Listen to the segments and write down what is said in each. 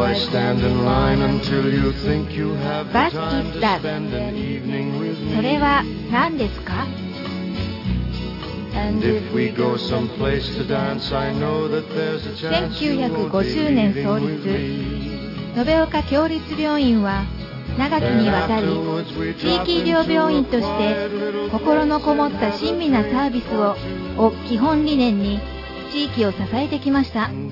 Why stand in line until you think you have the What time is to that? spend an evening with me? それは何ですか？ And if we go someplace to dance, I know that there's a chance you won't be 1950年創 leaving with 立 me. 延岡共立病院は長きにわたり地域医療病院として心のこもった親身なサービスを基本理念に地域を支えてきました。サ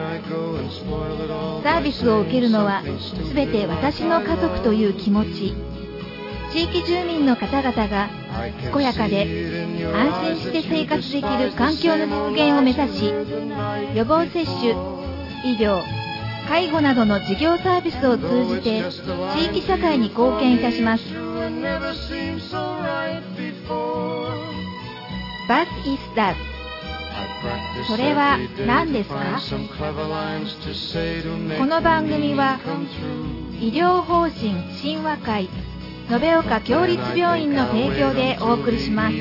ービスを受けるのはすべて私の家族という気持ち、地域住民の方々が健やかで安心して生活できる環境の実現を目指し、予防接種、医療、介護などの事業サービスを通じて地域社会に貢献いたします。What is that? それは何ですか？この番組は医療法人親和会延岡共立病院の提供でお送りします。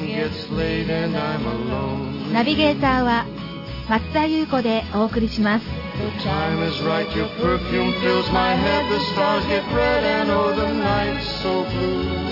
ナビゲーターは松田優子でお送りします。 The time is right, your perfume fills my head, the stars get red and oh the night's so blue.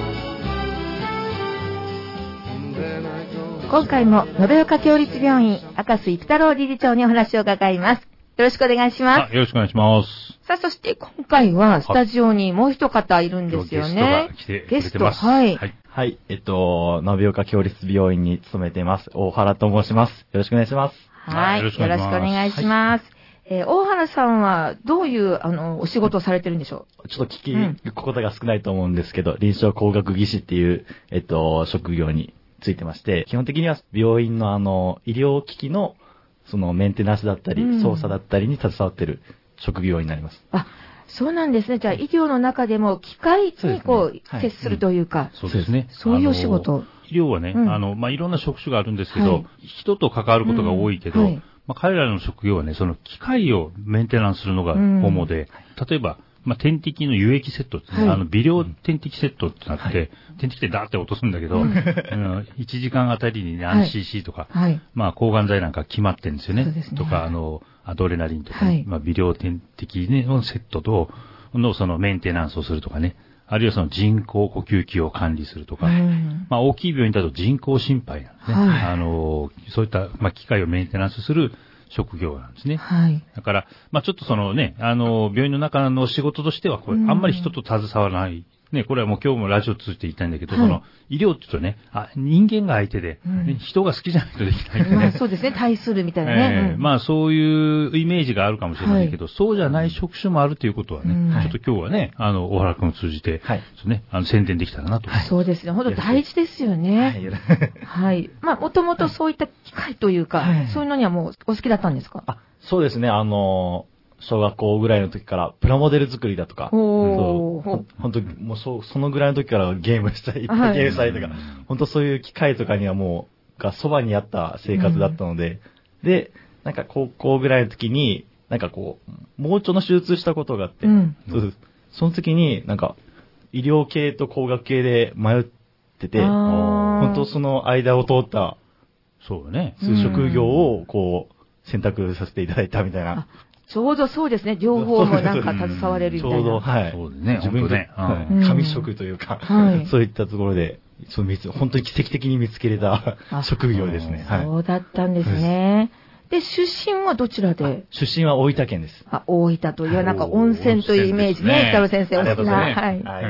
今回も延岡共立病院赤須育太郎理事長にお話を伺います。よろしくお願いします。 よろしくお願いします。 さあ、そして今回はスタジオにもう一方いるんですよね。 ゲストが来てくれてます。 はい。 はい。延岡共立病院に勤めています。大原と申します。よろしくお願いします。 はい。よろしくお願いします。大原さんはどういうお仕事をされてるんでしょう？ ちょっと聞くことが少ないと思うんですけど、臨床工学技師っていう、職業についてまして、基本的には病院の医療機器のそのメンテナンスだったり、操作だったりに携わっている職業になります。 あ、そうなんですね。じゃあ医療の中でも機械に接するというか、 そうですね。 そういうお仕事。 医療はね、いろんな職種があるんですけど、人と関わることが多いけど、彼らの職業はね、その機械をメンテナンスするのが主で、例えば、点滴の輸液セットってね、微量点滴セットってなって、点滴でダーって落とすんだけど、1時間あたりに何 cc とか、抗がん剤なんか決まってるんですよね。とか、アドレナリンとか、微量点滴のセットと、そのメンテナンスをするとかね、あるいはその人工呼吸器を管理するとか、大きい病院だと人工心肺なんですね。そういった、機械をメンテナンスする職業なんですね。だから、ちょっとそのね、病院の中の仕事としては、これ、あんまり人と携わらない。ね、これはもう今日もラジオ通じて言いたいんだけど、その、医療って言うとね、人間が相手で、人が好きじゃないとできないんでね。 そうですね、対するみたいなね。 そういうイメージがあるかもしれないけど、そうじゃない職種もあるということはね、ちょっと今日はね、大原君を通じて、宣伝できたらなと。 そうですね、本当大事ですよね。はい。もともとそういった機会というか、そういうのにはもうお好きだったんですか？ そうですね、小学校ぐらいの時からプラモデル作りだとか、本当にもうそのぐらいの時からゲームしたり、いっぱいゲームしたりとか、本当そういう機械とかにはもう、がそばにあった生活だったので、で、なんか高校ぐらいの時に、なんかこう、盲腸の手術したことがあって、その時になんか、医療系と工学系で迷ってて、本当その間を通った、 そうね、 職業をこう、選択させていただいたみたいな。 ちょうどそうですね。両方もなんか携われるみたいな。 ちょうど、はい。 そうですね。 自分で、神職というか、そういったところで、本当に奇跡的に見つけれた職業ですね。 そうだったんですね。で、出身はどちらで？ 出身は大分県です。 大分というなんか温泉というイメージね。北野先生お好きな。はい。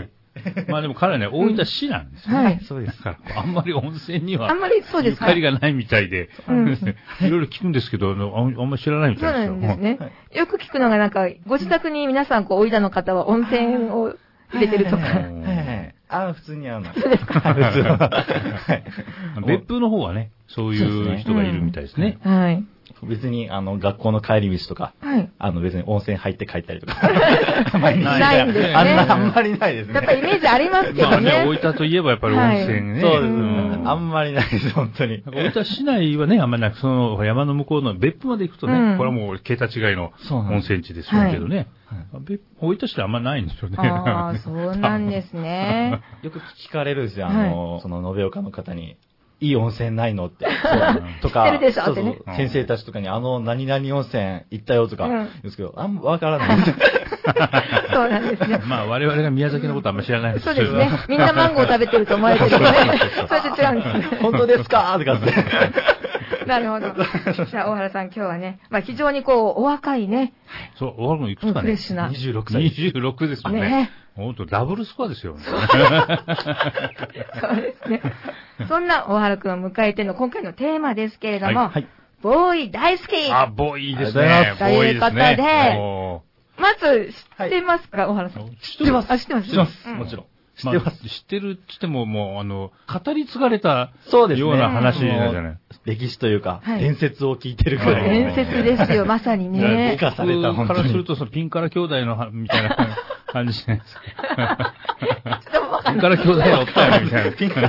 でも彼はね、大分市なんですよね。そうです。あんまり温泉には、ゆかりがないみたいで、いろいろ聞くんですけど、あんまり知らないみたいですよ。 そうなんですね。よく聞くのがなんか、ご自宅に皆さん、大分の方は温泉を入れてるとか。 普通にそうですか。 普通は。 別府の方はね、そういう人がいるみたいですね。 はい。 別に、学校の帰り道とか、別に温泉入って帰ったりとか。 ないんですね。 あんまりないですね。 やっぱイメージありますけどね。 大分といえばやっぱり温泉ね。 そうですね。あんまりないです、本当に。 大分市内はね、あんまりなく、その山の向こうの別府まで行くとね、これはもう桁違いの温泉地ですけどね。大分市であんまりないんですよね。 そうなんですね。 よく聞かれるんですよ、その延岡の方に。 いい温泉ないのって。とか、 知ってるでしょってね。 先生たちとかに何々温泉行ったよとか言うんですけど、あんまわからない。 そうなんですね。 まあ我々が宮崎のことあんまり知らないですそうですね。みんなマンゴー食べてると思われてるので、それで違うんですね。 本当ですかとかって。 なるほど。じゃあ、大原さん今日はね、まあ非常にこう、お若いね。 そう、大原君いくつかね。 フレッシュな。 26歳。26ですよね。ほんとダブルスコアですよ。 そうですね。そんな大原君を迎えての今回のテーマですけれども、ボーイ大好き。 あ、ボーイいいですね。 ということで、まず知ってますか、大原さん。 知ってます。 あ、知ってます。 知ってます。もちろん。 知ってます。知ってるって言ってももう、語り継がれたような話じゃない。 歴史というか、伝説を聞いてるくらい。 伝説ですよ、まさにね。 生かされた、 からすると、そのピンカラ兄弟の、みたいな感じじゃないですか。ピンカラ兄弟おったよね、みたいな。ピンカラ。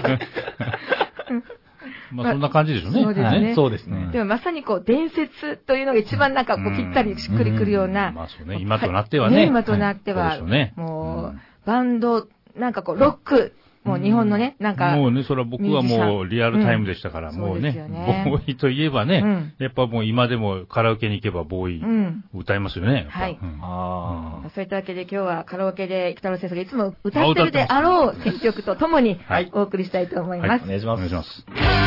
まあそんな感じでしょうね。 そうですね。 そうですね。 でもまさにこう、伝説というのが一番なんかこう、ぴったりしっくりくるような。 まあそうね、今となってはね。 今となっては、もう、バンド、なんかこう、ロック、もう日本のね、なんか。 もうね、それは僕はもうリアルタイムでしたから、もうね、ボーイといえばね、やっぱもう今でもカラオケに行けばボーイ歌いますよね。 はい。そういったわけで今日はカラオケで北野先生がいつも歌ってるであろう選曲とともにお送りしたいと思います。 お願いします。 お願いします。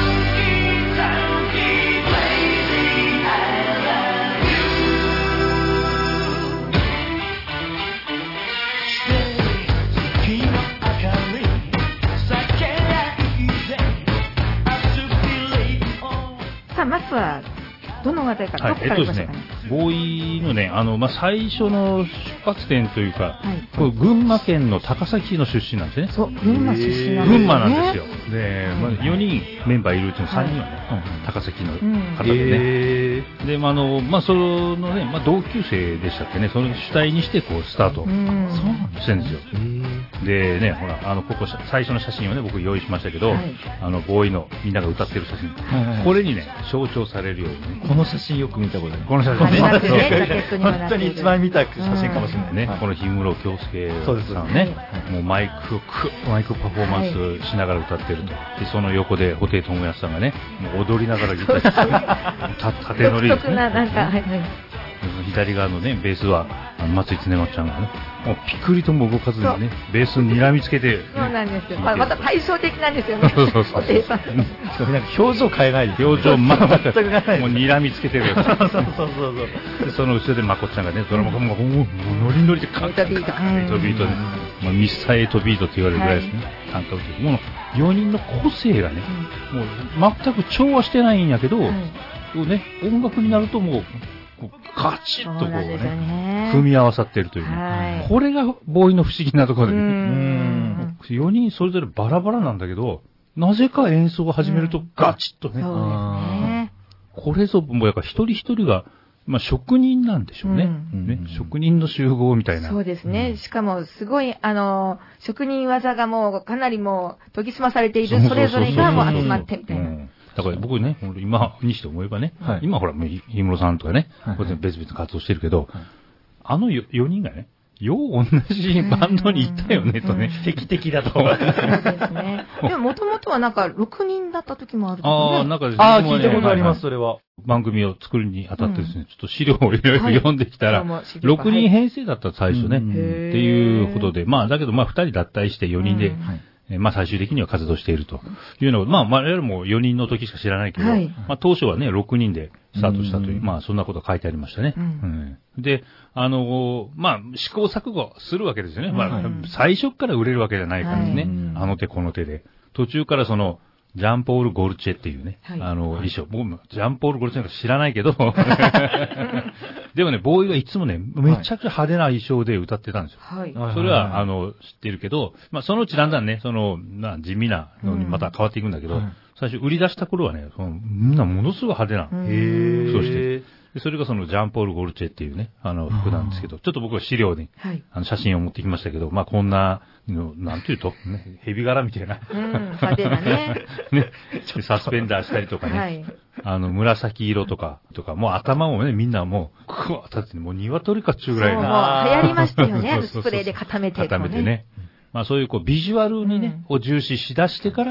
さあ、まずは、どのあたりから、どこから行きましょうかね。 ボーイのね、最初の出発点というか、これ群馬県の高崎市の出身なんですね。 そう、群馬出身なんですね。 群馬なんですよ。で、4人メンバーいるうちの3人はね、高崎の方でね。で、そのね、同級生でしたっけね、その主体にしてこう、スタートしてるんですよ。でね、ほら、ここ最初の写真をね、僕用意しましたけど、ボーイのみんなが歌ってる写真。これにね、象徴されるようにね。 この写真よく見たことない。 この写真ね。 本当に一番見た写真かもしれないね。この氷室京介さんね、もうマイクパフォーマンスしながら歌ってると。で、その横で布袋寅泰さんがね、もう踊りながらギターして、縦乗りですね。左側のね、ベースは、松井常松ちゃんがね、もうピクリとも動かずにね、ベースに睨みつけて。 そうなんですよ。また対照的なんですよね。そう。 なんか表情変えないで。 表情全くもう睨みつけてる。 そう。 で、その後ろでまこっちゃんがね、ドラマがもうノリノリでカンカンカンカン8ビートで、ミスター8ビートって言われるぐらいですね。カンカンってもう4人の個性がね、もう全く調和してないんやけど、ね、音楽になるともう、ガチッとこうね、組み合わさっているというね。これがボーイの不思議なところでね。4人それぞれバラバラなんだけど、なぜか演奏を始めるとガチッとね。これぞ、もうやっぱ一人一人が、職人なんでしょうね。職人の集合みたいな。 そうですね。しかも、すごい、職人技がもう、かなりもう、研ぎ澄まされている、それぞれがもう集まってみたいな。 だから僕ね、今にして思えばね、今ほら、氷室さんとかね、別々活動してるけど、4人がね、よう同じバンドに行ったよね、とね。 敵だと。 そうですね。でも、もともとはなんか、6人だった時もあるとかね。 聞いたことあります、それは。 番組を作るにあたってですね、ちょっと資料をいろいろ読んできたら、6人編成だった最初ね、っていうことで、だけど2人脱退して4人で、最終的には活動しているというのを、我々も4人の時しか知らないけど、当初はね、6人でスタートしたという、そんなこと書いてありましたね。で、試行錯誤するわけですよね。最初から売れるわけじゃないからね。あの手この手で。途中からジャンポール・ゴルチェっていうね、衣装。僕もジャンポール・ゴルチェなんか知らないけど、でもね、ボーイはいつもね、めちゃくちゃ派手な衣装で歌ってたんですよ。それは、知ってるけど、そのうちだんだんね、地味なのにまた変わっていくんだけど、最初売り出した頃はね、みんなものすごい派手な服をして、それがジャンポール・ゴルチェっていうね、服なんですけど、ちょっと僕は資料に、写真を持ってきましたけど、こんな、なんていうと、ね、蛇柄みたいな。 派手なね。 サスペンダーしたりとかね。紫色とか、もう頭をね、みんなもう、くわー立って、もう鶏かっちゅうぐらいな。もう流行りましたよね、スプレーで固めて。 固めてね。そういうビジュアルにね、を重視しだしてから、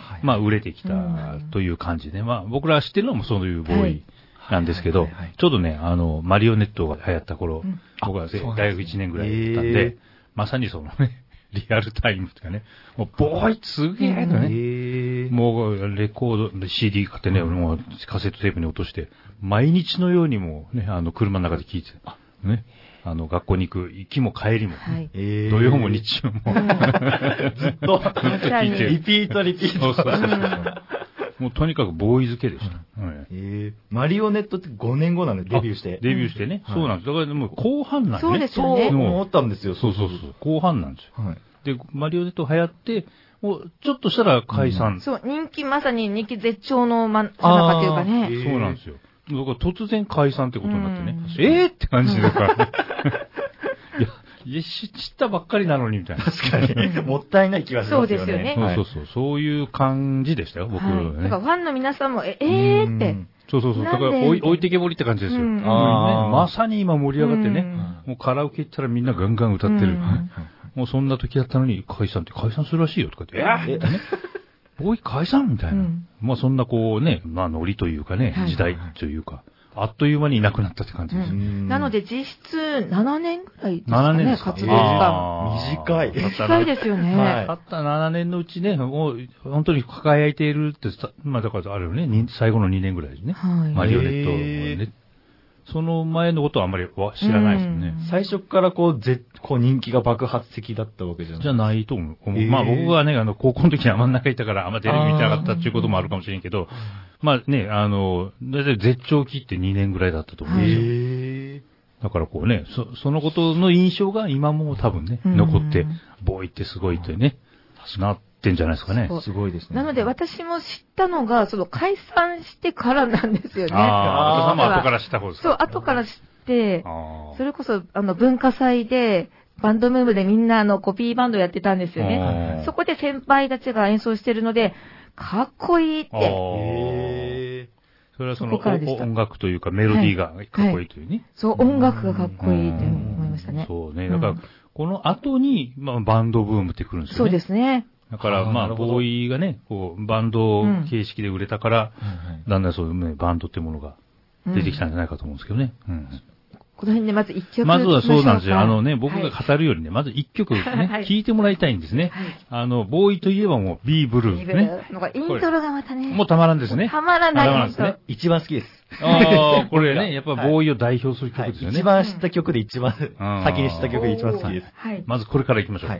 まあ売れてきたという感じで、まあ僕ら知ってるのもそういうボーイなんですけど、ちょうどね、マリオネットが流行った頃、僕は大学1年ぐらいだったんで、まさにそのね、リアルタイムとかね、もうボーイすげえとね、もうレコード、CD 買ってね、もうカセットテープに落として、毎日のようにもうね、車の中で聴いて、ね、学校に行く行きも帰りも、土曜も日曜も、ずっと聴いて、 リピート。 そう。もうとにかくボーイ付けでした。 マリオネットって5年後なんで、デビューして。 デビューしてね。そうなんです。だからもう後半なんですね。 そうですよね。 そう思ったんですよ。 そう。後半なんですよ。で、マリオネット流行って、もうちょっとしたら解散。 そう、まさに人気絶頂のさなかというかね。 そうなんですよ。だから突然解散ってことになってね。って感じだからね。いや、知ったばっかりなのにみたいな。 確かに。もったいない気がしますよね。 そうですよね。 そういう感じでしたよ、僕ね。 だからファンの皆さんも、って。 そう。だから置いてけぼりって感じですよ。まさに今盛り上がってね。もうカラオケ行ったらみんなガンガン歌ってる。もうそんな時だったのに、解散するらしいよとかって、ボーイ解散みたいな。まあそんなこうね、まあノリというかね、時代というか。あっという間にいなくなったって感じです。 なので実質7年ぐらいですかね、活動時間。 短いですよね。 たった7年のうちね、もう本当に輝いているって、まあだからあるよね、最後の2年ぐらいですね。マリオネット。その前のことはあんまり知らないですよね。 最初からこう人気が爆発的だったわけじゃないじゃないと思う。まあ僕はね、高校の時にあんま中いたからあんまテレビ見てなかったっていうこともあるかもしれんけど、まあね、だいたい絶頂期って2年ぐらいだったと思うんですよ。だからこうね、そのことの印象が今も多分ね、残って、ボーイってすごいってね、なってんじゃないですかね。 すごいですね。 なので私も知ったのが、解散してからなんですよね。 ああ、後から知った方ですか。 そう、後から知って、それこそ文化祭で、バンドムーブでみんなコピーバンドやってたんですよね。そこで先輩たちが演奏してるので、かっこいいって。 それはその音楽というかメロディーがかっこいいというね。 そう、音楽がかっこいいって思いましたね。 そうね。だから、この後に、まあ、バンドブームってくるんですよね。 そうですね。 だから、まあ、ボーイがね、こう、バンド形式で売れたから、だんだんそういうね、バンドってものが出てきたんじゃないかと思うんですけどね。 この辺でまず一曲。 まずはそうなんですよ。僕が語るよりね、まず一曲ね、聴いてもらいたいんですね。ボーイといえばもう、ビーブルーね。 イントロがまたね。 もうたまらんですね。 たまらないですね。 一番好きです。 これね、やっぱボーイを代表する曲ですよね。 一番知った曲で一番、先に知った曲で一番好きです。 まずこれから行きましょう。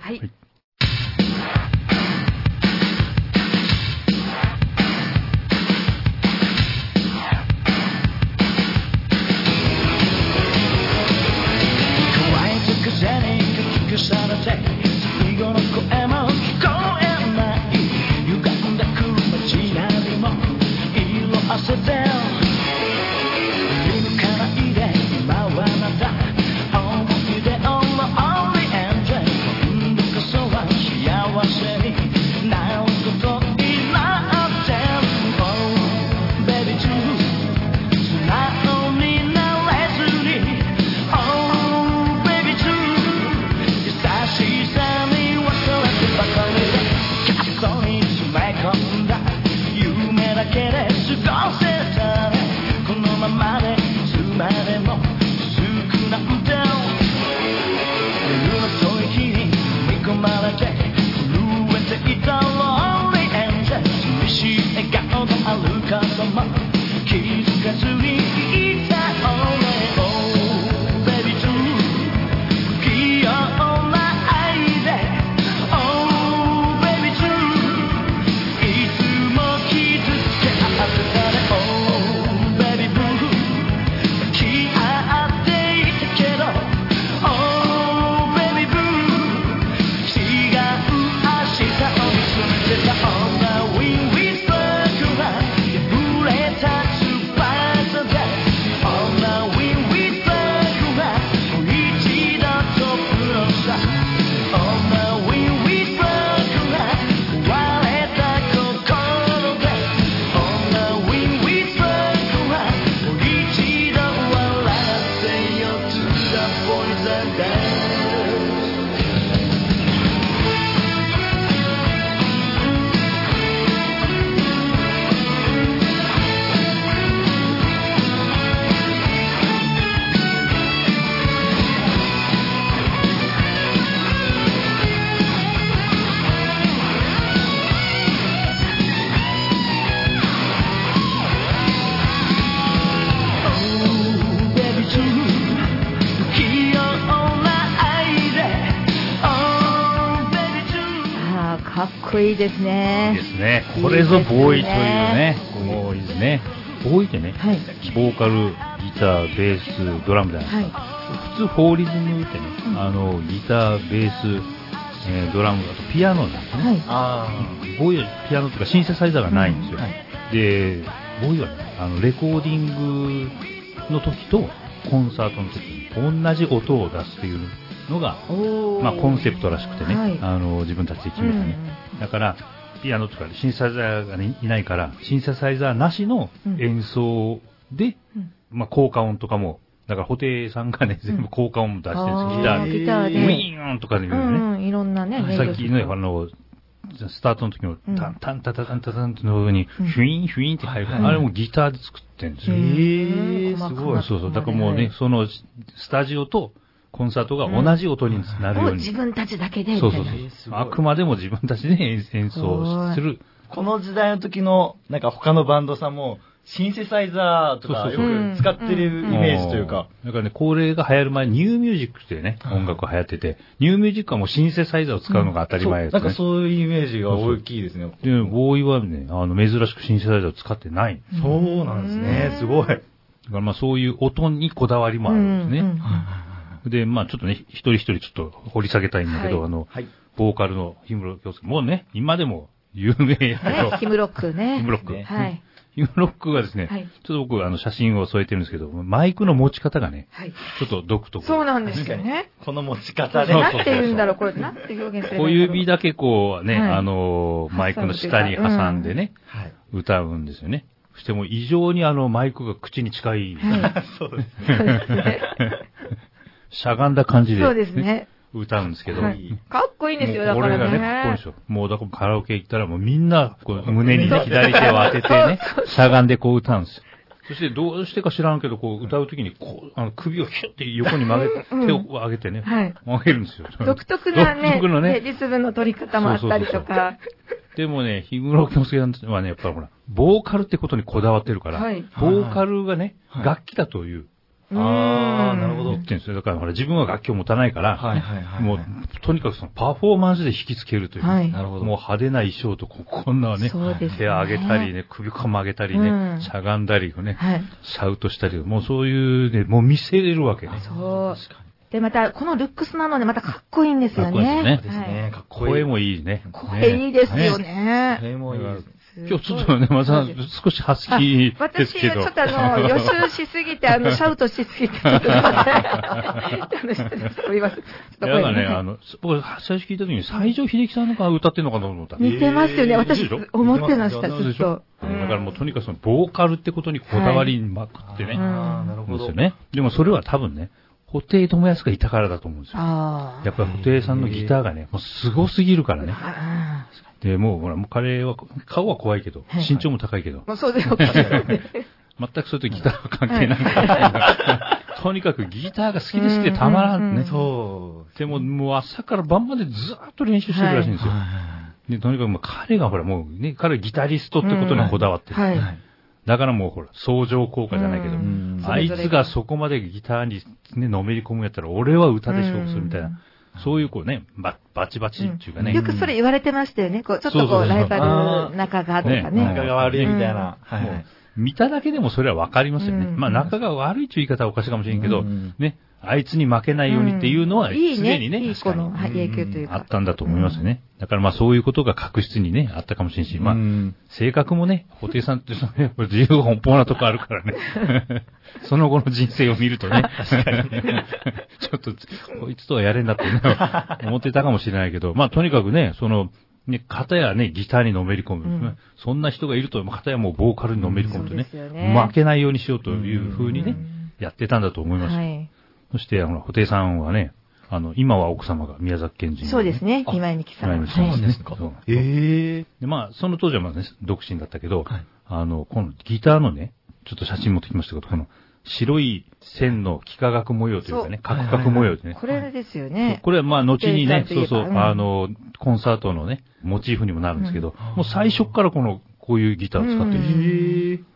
優しかっこいいですね。 いいですね。これぞボーイというね。もういいですね。ボーイってね、 はい、 ボーカル、ギター、ベース、ドラムじゃないですか。普通フォーリズムってね、ギター、ベース、ドラム、あとピアノなんですね。ボーイはピアノとかシンセサイザーがないんですよ。で、ボーイはね、レコーディングの時とコンサートの時に同じ音を出すというのが、まあコンセプトらしくてね、自分たちで決めてね。だから、ピアノとかシンセサイザーが、ね、いないから、シンセサイザーなしの演奏で、まあ効果音とかも、だから、布袋さんがね、全部効果音も出してるんです、 ギターで。 ウィーンとかでね。 いろんなね、 さっきのスタートの時のタンタンタタタンタタンってのに、フィーンフィーンって入る。あれもギターで作ってるんですよ。 すごい。 そうそう。だからもうね、その、スタジオとコンサートが同じ音になるように。 自分たちだけで。 そうそうそう。あくまでも自分たちで演奏する。 この時代の時の、なんか他のバンドさんも、シンセサイザーとかよく使ってるイメージというか。 だからね、これが流行る前にニューミュージックってね、音楽が流行ってて、ニューミュージックはもうシンセサイザーを使うのが当たり前ですね。 なんかそういうイメージが大きいですね。 で、ボーイはね、珍しくシンセサイザーを使ってない。 そうなんですね。すごい。だからまあそういう音にこだわりもあるんですね。で、まあちょっとね、一人一人ちょっと掘り下げたいんだけど、ボーカルの氷室京介、もうね、今でも有名やけど。 氷室ロックね。 氷室ロック。 はい。 氷室ロックはですね、ちょっと僕写真を添えてるんですけど、マイクの持ち方がね、ちょっと独特。 そうなんですよね。 この持ち方で。 なんて言うんだろう、これ、なんて表現するんだろう。 小指だけこうね、マイクの下に挟んでね、歌うんですよね。そしてもう異常にマイクが口に近い。 そうですね。 しゃがんだ感じで。 そうですね。 歌うんですけど。 かっこいいんですよ、だからね。 これがね、かっこいいんですよ。もうだからカラオケ行ったらもうみんな、こう胸にね、左手を当ててね、しゃがんでこう歌うんですよ。そしてどうしてか知らんけど、こう歌うときに、こう、首をヒュッて横に曲げ、手を上げてね、曲げるんですよ。 独特なね、リズムの取り方もあったりとか。 でもね、氷室京介さんはね、やっぱりほら、ボーカルってことにこだわってるから、ボーカルがね、楽器だという。 なるほど。 言ってるんですよ。だからほら自分は楽器を持たないから、もうとにかくそのパフォーマンスで引きつけるという。 なるほど。 もう派手な衣装とこんなね、手上げたりね、首かも上げたりね、しゃがんだりね、シャウトしたり、もうそういうね、もう見せれるわけね。 そう。で、また、このルックスなので、まかっこいいんですよね。 かっこいいですね。かっこいい。声もいいね。 声いいですよね。 声もいいです。 今日ちょっとね、また少しハスキーですけど。 私がちょっと予習しすぎて、シャウトしすぎて、ちょっとすいません。すいません。 だからね、僕最初聞いた時に西城秀樹さんのが歌ってんのかと思った。 似てますよね。私、思ってました、ずっと。 だからもうとにかくそのボーカルってことにこだわりまくってね。 なるほど。 ですよね。でもそれは多分ね、布袋寅泰がいたからだと思うんですよ。やっぱり布袋さんのギターがね、もう凄すぎるからね。で、もうほら、もう彼は、顔は怖いけど、身長も高いけど。 そうですよ。 全くそれとギターは関係ない。とにかくギターが好きで好きでたまらんね。 そう。 でも、もう朝から晩までずーっと練習してるらしいんですよ。で、とにかくもう彼がほら、もうね、彼はギタリストってことにこだわってる。だからもうほら、相乗効果じゃないけど、あいつがそこまでギターにね、のめり込むやったら、俺は歌で勝負するみたいな。そういうこうね、バチバチっていうかね。 よくそれ言われてましたよね。こう、ちょっとこう、ライバル仲がとかね。 仲が悪いみたいな。 見ただけでもそれはわかりますよね。まあ仲が悪いという言い方はおかしいかもしれんけど、ね、あいつに負けないようにっていうのは、すでにね、 いい子の影響というか。 あったんだと思いますよね。だからまあそういうことが確実にね、あったかもしれんし、まあ、性格もね、布袋さんって自由奔放なとこあるからね。その後の人生を見るとね、ちょっと、こいつとはやれんだってね、思ってたかもしれないけど、まあとにかくね、その、ね、片やね、ギターにのめり込む。そんな人がいると、片やもうボーカルにのめり込むとね、負けないようにしようという風にね、やってたんだと思います。そして、布袋さんはね、今は奥様が宮崎県人。 そうですね、今井美樹さん。 そうですか。 で、 まあ、その当時はまあね、独身だったけど、このギターのね、ちょっと写真持ってきましたけど、この白い線の幾何学模様というかね、カクカク模様でね。 これですよね。 これはまあ、後にね、そうそう、コンサートのね、モチーフにもなるんですけど、もう最初からこういうギターを使ってるんですよ。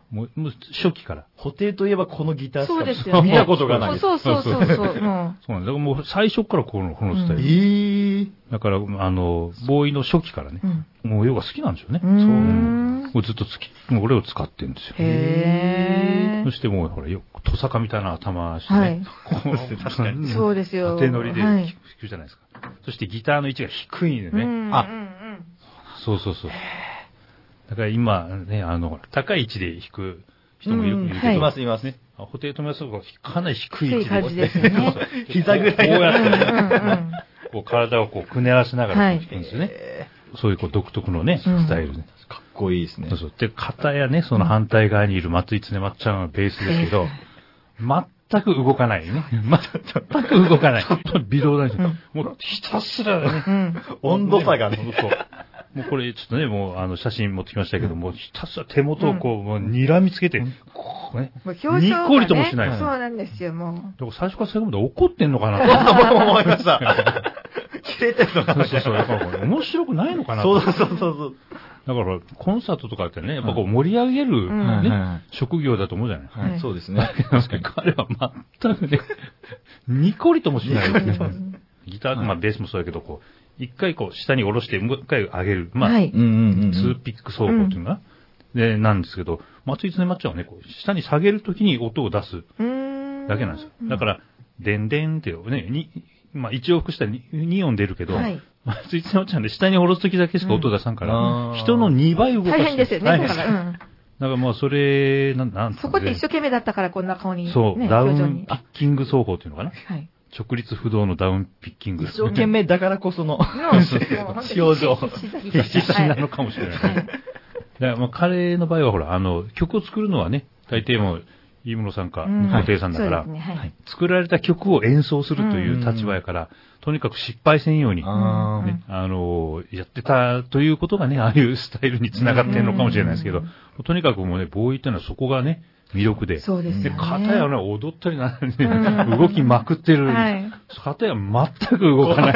もう初期から。 布袋といえばこのギターしか見たことがない。 そう。そうなんです。 そうなんです。だからもう最初からこのスタイル。だから、ボーイの初期からね、もう要は好きなんですよね。そう。もうずっともう俺を使ってるんですよ。そしてもう、ほら、トサカみたいな頭してね。 確かに。そうですよ。 縦乗りで弾くじゃないですか。そしてギターの位置が低いんでね。そう。だから今ね、高い位置で弾く人もいるけど、 いますね。 布袋寅泰がかなり低い位置で。 感じですよね。 膝ぐらい。こうやってね、こう体をこうくねらせながら弾くんですよね。そういう独特のね、スタイルね。 かっこいいですね。 そう。で、片やね、その反対側にいる松井常松ちゃんはベースですけど、全く動かないね。全く動かない。微動だに。もうひたすらね、 温度差がね。 もうこれちょっとね、もう写真持ってきましたけども、ひたすら手元をこう、もう睨みつけて、こうね、にっこりともしない。 そうなんですよ、もう。 だから最初から最後まで怒ってんのかなと思いました。切れてるのかな。 そう。だからこれ面白くないのかなそう。 だからコンサートとかってね、やっぱこう盛り上げるね、職業だと思うじゃない。 そうですね。 確かに彼は全くね、にっこりともしないですね。ギター、まあベースもそうだけど、こう、一回こう下に下ろしてもう一回上げる。まあ、ツーピック奏法っていうのが、で、なんですけど、松井常松ちゃんはね、こう、下に下げるときに音を出すだけなんですよ。だから、でんでんってね、まあ一往復したら2音出るけど、松井常松ちゃんで下に下ろすときだけしか音出さんから、人の2倍動かして。 大変ですよね、だから。 だからまあそれ、 そこで一生懸命だったからこんな顔に。 そう、ダウンピッキング奏法っていうのかな。直立不動のダウンピッキング。 一生懸命だからこその、使用上。 必死なのかもしれない。だからまあ彼の場合はほら、曲を作るのはね、大抵もう、飯室さんか、布袋さんだから、作られた曲を演奏するという立場やから、とにかく失敗せんように、やってたということがね、ああいうスタイルにつながってるのかもしれないですけど、とにかくもうね、ボーイっていうのはそこがね、魅力で。 そうですね。 片やね、踊ったりなんね、動きまくってる。片や全く動かない。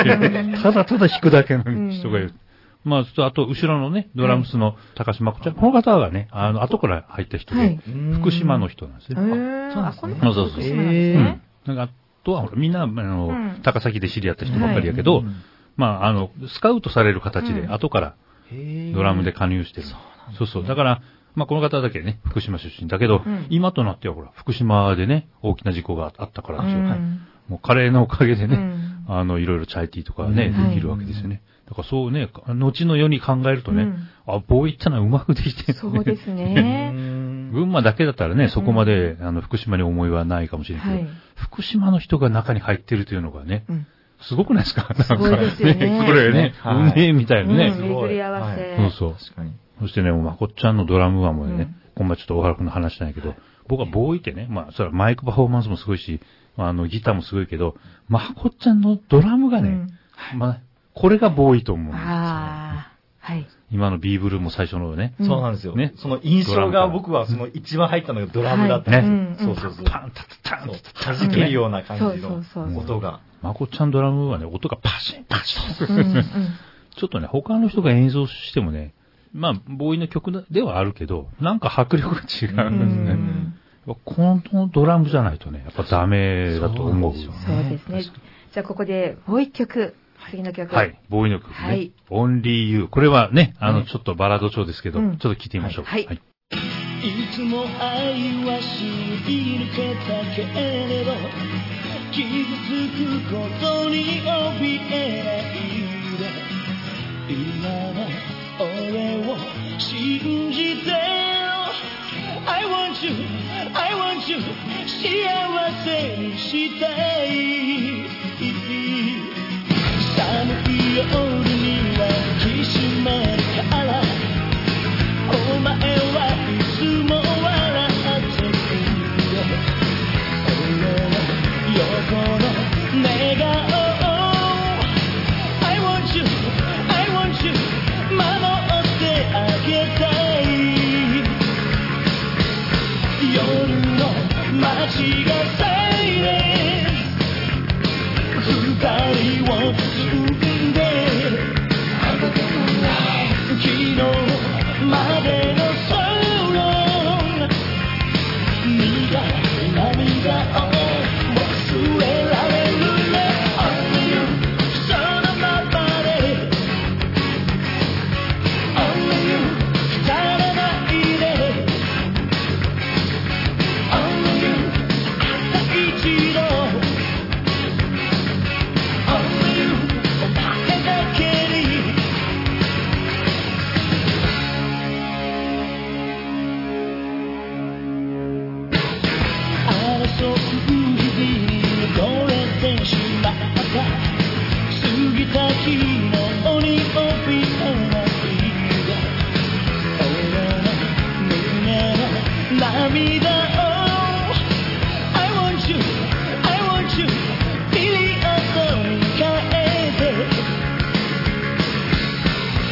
ただただ弾くだけの人がいる。まあ、あと、後ろのね、ドラムスの高島子ちゃん。この方がね、後から入った人で、福島の人なんですね。そう。あとは、みんな、高崎で知り合った人ばっかりやけど、まあ、スカウトされる形で、後からドラムで加入してる。そう。だから、まあ、この方だけね、福島出身だけど、今となってはほら、福島でね、大きな事故があったからですよ。もう彼のおかげでね、いろいろチャイティーとかね、できるわけですよね。だからそうね、後の世に考えるとね、ボーイってのはうまくできてる。 そうですね。 群馬だけだったらね、そこまで、福島に思いはないかもしれないけど、福島の人が中に入ってるというのがね、すごくないですか？ すごいですよね。 これね、うめえみたいなね。 巡り合わせ。 そう。確かに。そしてね、まこっちゃんのドラムはもうね、今晩ちょっと大原くんの話じゃないけど、僕はボーイってね、まあ、それはマイクパフォーマンスもすごいし、ギターもすごいけど、まこっちゃんのドラムがね、まあ、これがボーイと思うんですよ。 はい。 今のビーブルーも最初のね。 そうなんですよ。ね。その印象が僕はその一番入ったのがドラムだったんですよ。そう。パン、タン、弾けるような感じの音が。 まこっちゃんドラムはね、音がパシン。ちょっとね、他の人が演奏してもね、まあ、ボーイの曲ではあるけど、なんか迫力が違うんですね。このドラムじゃないとね、やっぱダメだと思う。 そうですね。じゃあここでもう一曲、次の曲。 はい、ボーイの曲ね。Only You。これはね、ちょっとバラード調ですけど、ちょっと聴いてみましょう。はい。いつも愛は知り抜けたけれど、傷つくことに怯えないで。今は俺を信じてよ I want you 幸せにしたい寒い夜にはきしまるからお前はいつも笑ってくれ俺の横の寝顔街がサイレン二人を包んで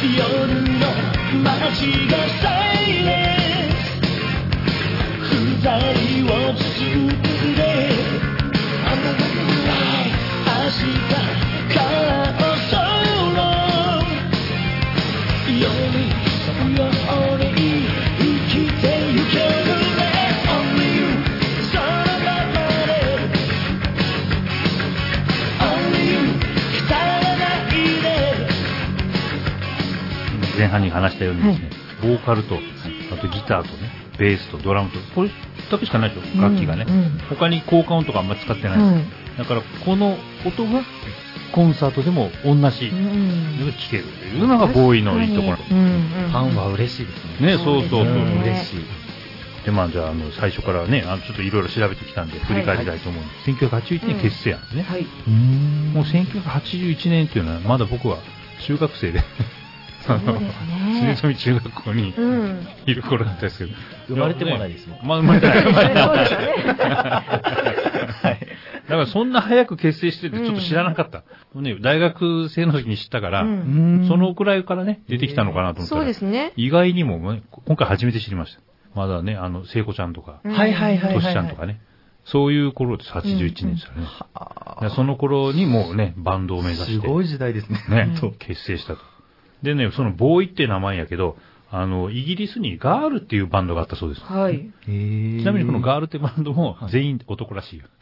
夜の街がサイレンス二人を包んで明日から恐ろ夜のように生きてゆけるね Only you そのままで Only you 語らないで前半に話したようにですね、ボーカルと、あとギターとね、ベースとドラムと、これだけしかないでしょ、楽器がね。他に効果音とかあんまり使ってないです。だからこの音がコンサートでも同じのが聴けるというのがボーイのいいところ。 ファンは嬉しいですね。 ね、そうそうそう。 嬉しい。 で、まあじゃあ、最初からね、ちょっといろいろ調べてきたんで、振り返りたいと思うんです。1981年結成なんですね。もう1981年っていうのは、まだ僕は中学生で、常富中学校にいる頃だったんですけど。 生まれてもないですもん。 まあ生まれてない。だからそんな早く結成しててちょっと知らなかった。ね、大学生の時に知ったから、そのくらいからね、出てきたのかなと思ったら、そうですね。意外にも、今回初めて知りました。まだね、聖子ちゃんとか、としちゃんとかね、そういう頃です、81年ですよね。その頃にもうね、バンドを目指して。 すごい時代ですね。 結成したと。でね、そのボーイって名前やけど、イギリスにガールっていうバンドがあったそうです。はい。ちなみにこのガールってバンドも全員男らしいよ。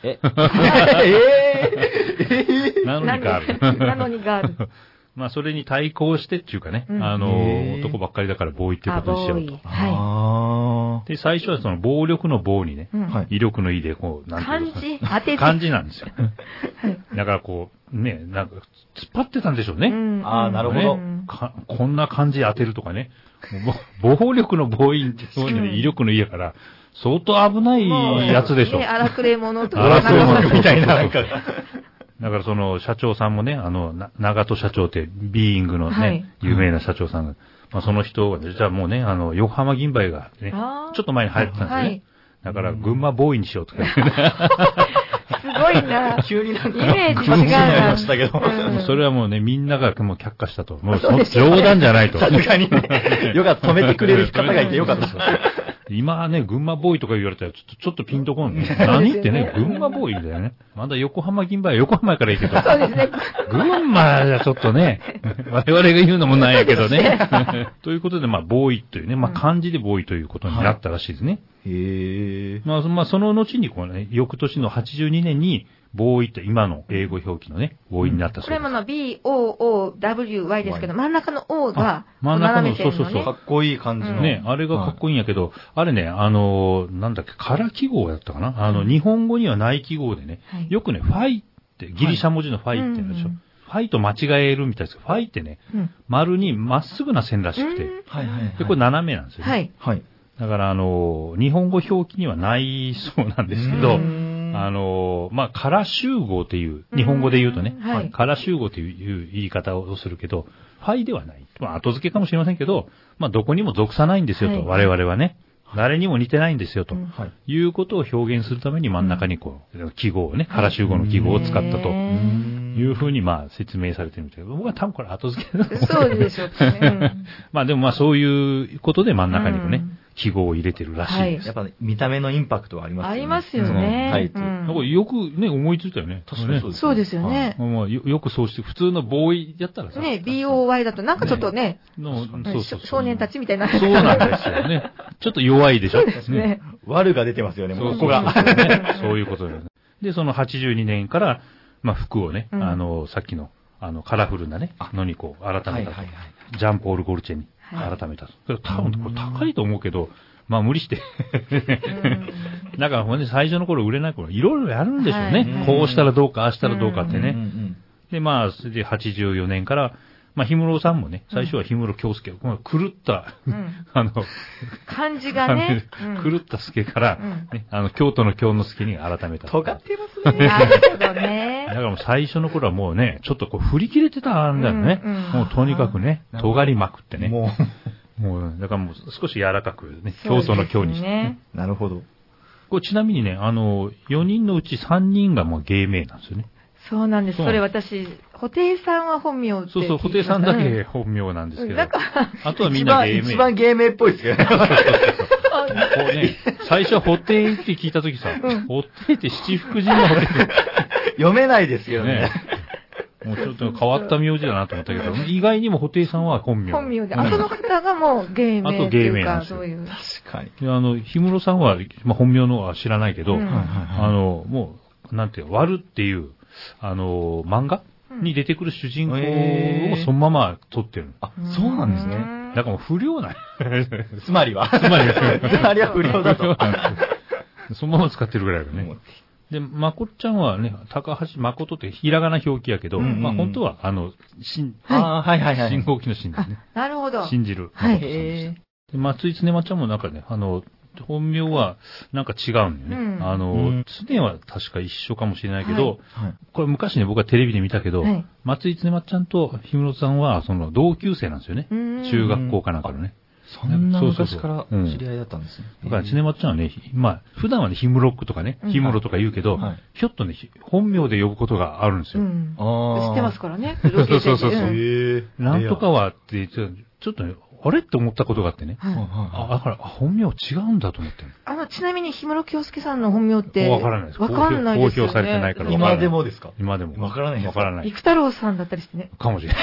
なのにガール。 なのにガール。 まあそれに対抗してっていうかね、男ばっかりだからボーイっていうことにしようと。はい。で、最初はその暴力の暴にね、威力の威でこう、なんていうか。漢字なんですよ。だからこう、ね、なんか、突っ張ってたんでしょうね。 なるほど。 こんな感じで当てるとかね。暴力の暴威ってそういう威力の威やから、相当危ないやつでしょ。 荒くれ者とか。 荒くれ者みたいな。だからその社長さんもね、長戸社長ってビーイングのね、有名な社長さんが、まあその人が、じゃあもうね、横浜銀杯がね、ちょっと前に流行ってたんですよね。だから群馬ボーイにしようとか。 すごいな。 急になんか、 イメージ違いましたけど。 それはもうね、みんながもう却下したと。もう冗談じゃないと。 さすがにね。よかった、止めてくれる方がいてよかったです。 今はね、群馬ボーイとか言われたらちょっとピンとこんね。何ってね、群馬ボーイだよね。まだ横浜銀杯は横浜やからいいけど。 そうですね。 群馬じゃちょっとね、我々が言うのもなんやけどね。ということで、まあ、ボーイというね、まあ、漢字でボーイということになったらしいですね。まあ、その後にこうね、翌年の82年に、ボーイって今の英語表記のね、ボーイになったそうです。 これもB-O-O-W-Y ですけど、真ん中の O が、 真ん中の、そう。 かっこいい感じの。 ね、あれがかっこいいんやけど、あれね、なんだっけ、空記号やったかな日本語にはない記号でね、よくね、ファイって、ギリシャ文字のファイって言うんでしょ。ファイと間違えるみたいですけど、ファイってね、丸にまっすぐな線らしくて、で、これ斜めなんですよね。だから日本語表記にはないそうなんですけど、まあ、空集合っていう、日本語で言うとね、空集合っていう言い方をするけど、ファイではない。まあ、後付けかもしれませんけど、まあ、どこにも属さないんですよと、我々はね。誰にも似てないんですよと、いうことを表現するために真ん中にこう、記号をね、空集合の記号を使ったというふうにまあ説明されてるみたいな。僕は多分これ後付けだと思う。 そうでしょうね。 まあでもまあそういうことで真ん中にもね、記号を入れてるらしいです。 やっぱ見た目のインパクトはありますよね。 ありますよね。 よくね、思いついたよね。 確かにそうですよね。 よくそうして、普通のボーイやったらさ。 ね、BOY だとなんかちょっとね、少年たちみたいな。 そうなんですよね。ちょっと弱いでしょ。 そうですね。 悪が出てますよね、ここが。 そういうことです。で、その82年から、まあ服をね、さっきの、カラフルなね、のにこう、改めたと。ジャンポール・ゴルチェに改めたと。多分これ高いと思うけど、まあ無理して。だからほんで最初の頃売れない頃いろいろやるんでしょうね。こうしたらどうか、ああしたらどうかってね。で、まあ、それで84年から、まあ、氷室さんもね、最初は氷室京介、狂った、 漢字がね、 狂った助から、ね、京都の京之助に改めた。 尖ってますね。 なるほどね。 だからもう最初の頃はもうね、ちょっとこう振り切れてたんだよね。もうとにかくね、尖りまくってね。もう、だからもう少し柔らかくね、京都の京にして。 なるほど。 これちなみにね、4人のうち3人がもう芸名なんですよね。 そうなんです。それ私、 布袋さんは本名って。 そうそう、布袋さんだけ本名なんですけど。あとはみんな芸名。 一番芸名っぽいですけどね。こうね、最初は布袋って聞いたときさ、布袋って七福神の布袋。 読めないですよね。 もうちょっと変わった名字だなと思ったけど、意外にも布袋さんは本名。 本名で、後の方がもう芸名っていうか、そういう。 確かに。 氷室さんは、本名のは知らないけど、もう、なんていう割るっていう、漫画に出てくる主人公をそのまま撮ってる。 あ、そうなんですね。 だからもう不良なつまりは不良だと。 そのまま使ってるぐらいだね。で、まこっちゃんはね、高橋誠ってひらがな表記やけど、まあ本当は、信号機の信ですね。 なるほど。 信じる。はい。で、松井常間ちゃんもなんかね、本名はなんか違うんだよね。常は確か一緒かもしれないけど、これ昔ね、僕はテレビで見たけど、松井常間ちゃんと氷室さんは、同級生なんですよね。中学校かなんかのね。 そんな昔から知り合いだったんですね。 だから、常間ちゃんはね、まあ、普段はね、ヒムロックとかね、ヒムロとか言うけど、ひょっとね、本名で呼ぶことがあるんですよ。 知ってますからね。 そう。なんとかはって言って、ちょっとね、あれって思ったことがあってね。だから、本名違うんだと思ってる。 ちなみに、氷室京介さんの本名って。 わからないです。 わかんないですよね。 公表されてないから今でもですか？ 今でも。 わからないです。 わからない。 陸太郎さんだったりしてね。 かもしれない。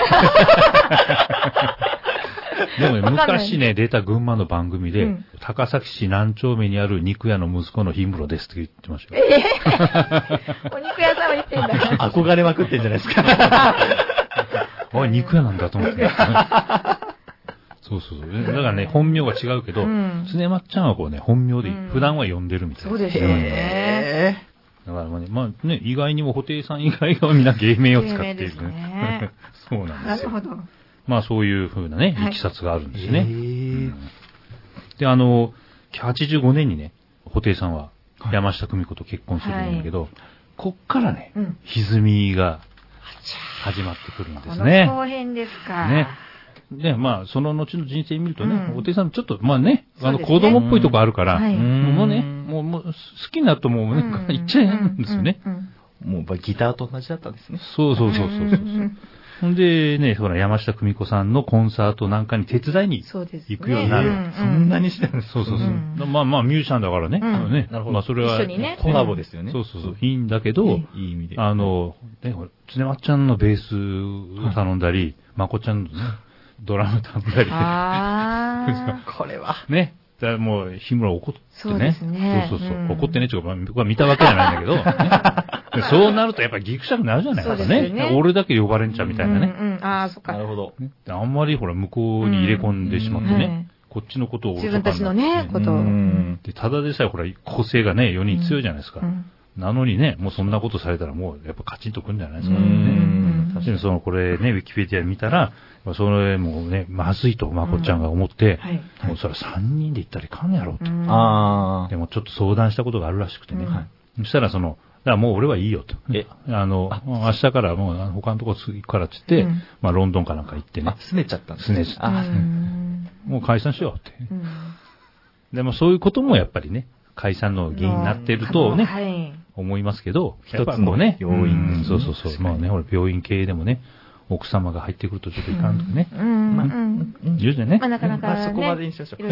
でもね、昔ね、出た群馬の番組で、高崎市南丁目にある肉屋の息子の氷室ですって言ってましたよ。 お肉屋さんは言ってんだ。 憧れまくってんじゃないですか。 おい、肉屋なんだと思って。そう。だからね、本名が違うけど、常間ちゃんはこうね、本名で普段は呼んでるみたいな。 そうですよね。 だからね、まあね、意外にも布袋さん以外はみんな芸名を使っているね。そうなんですよ。 なるほど。 まあそういう風なね、いきさつがあるんですね。で、85年にね、布袋さんは山下久美子と結婚するんだけど、こっからね、歪みが始まってくるんですね。 後編ですか。 ね。で、まあ、その後の人生見るとね、布袋さんちょっと、まあね、子供っぽいとこあるから、もうね、もう好きになるともうね、言っちゃうんですよね。 もうギターと同じだったんですね。 そう。ほんでね、ほら、山下久美子さんのコンサートなんかに手伝いに行くようになる。 そんなにしてるんです。 そう。まあ、ミュージシャンだからね。 なるほど。 まあ、それは、 コラボですよね。 そう。いいんだけど、 いい意味で。 常間ちゃんのベース頼んだり、まこちゃんのね、ドラム頼んだり。 これは。 ね。だからもう、日村怒ってね。 そう。 怒ってね、ちょっと僕は見たわけじゃないんだけど、そうなるとやっぱりギクシャクになるじゃないですかね。俺だけ呼ばれんちゃうみたいなね。 そっか。 なるほど。 あんまりほら、向こうに入れ込んでしまってね。こっちのことを自分たちのね、ことを。 で、ただでさえほら、個性がね、4人強いじゃないですか。なのにね、もうそんなことされたらもう、やっぱカチンとくんじゃないですかね。確かにこれね、ウィキペディア見たら、それもね、まずいと、まこちゃんが思って、もうそれ3人で行ったらいかんやろうと。でもちょっと相談したことがあるらしくてね。そしたらだからもう俺はいいよと。明日からもう他のとこ行くからって言って、まあロンドンかなんか行ってね。 拗ねちゃったんですね。もう解散しようって。でもそういうこともやっぱりね、解散の原因になってるとね、思いますけど、 一つのね、 要因。そう。まあね、病院系でもね、奥様が入ってくるとちょっといかんとかね。言うじゃね。 なかなか。 そこまでにしましょう。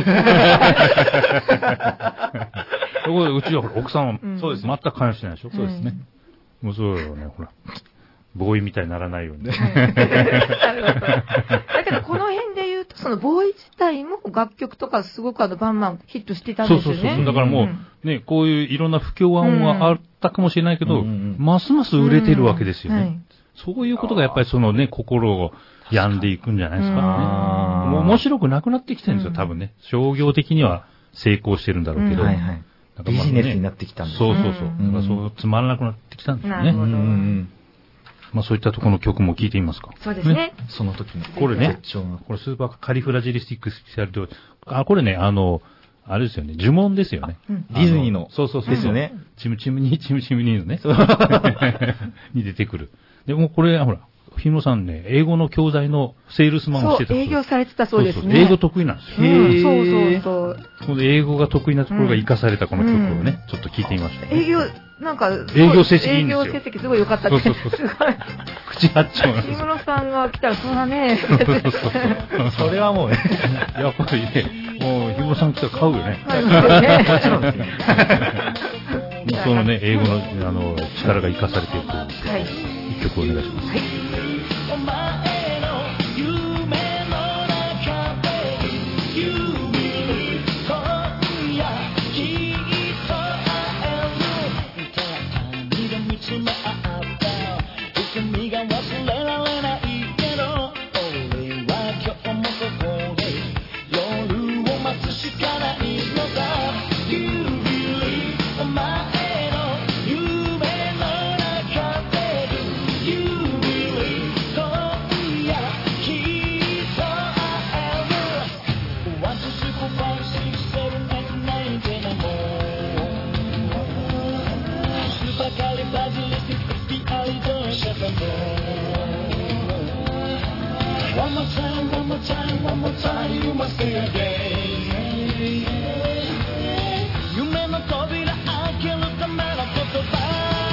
うちは奥さんは、そうです。全く関与してないでしょ。 そうですね。 もうそうよね、ほら。ボーイみたいにならないように。 だけどこの辺で言うと、そのボーイ自体も楽曲とかすごくバンバンヒットしてたんですよね。 そう。だからもう、ね、こういういろんな不協和音はあったかもしれないけど、ますます売れてるわけですよね。そういうことがやっぱり心を病んでいくんじゃないですかね。もう面白くなくなってきてるんですよ、多分ね。商業的には成功してるんだろうけど。 ビジネスになってきたんですね。そう。だからそうつまらなくなってきたんですよね。まあそういったところの曲も聴いてみますか。 そうですね。 その時の。 これね、これスーパーカリフラジリスティックスペシャルド。これね、あれですよね、呪文ですよね。 ディズニーの。 そう。 ですよね。 チムチムニーのね。に出てくる。でもこれ、ほら、 氷室さんね、英語の教材のセールスマンをしてた。 そう、営業されてたそうですね。 そう英語得意なんですよ。 そう。 この英語が得意なところが活かされたこの曲をね、ちょっと聞いてみました。 営業、なんか、 営業成績いいんですよ。 営業成績すごい良かったって。すごい。 口八丁なんですよ。 氷室さんが来たら、そうだね。 それはもうね、 やっぱりね、もう氷室さん来たら買うよね。 買いますよね。もちろんですよ。 そのね、英語の、力が活かされているという、一曲お願いします。はい。 One more time, you must stay again. 夢の扉開けるための言葉。